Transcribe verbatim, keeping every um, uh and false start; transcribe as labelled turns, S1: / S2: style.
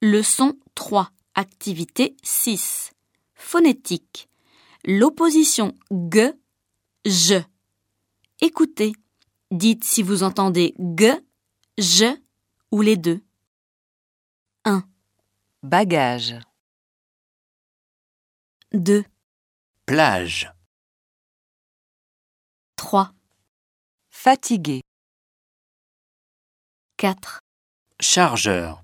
S1: Leçon trois, activité six. Phonétique. L'opposition g, je. Écoutez. Dites si vous entendez g, je ou les deux. un.
S2: Bagage.
S1: deux.
S3: Plage.
S1: trois.
S2: Fatigué.
S1: quatre.
S3: Chargeur.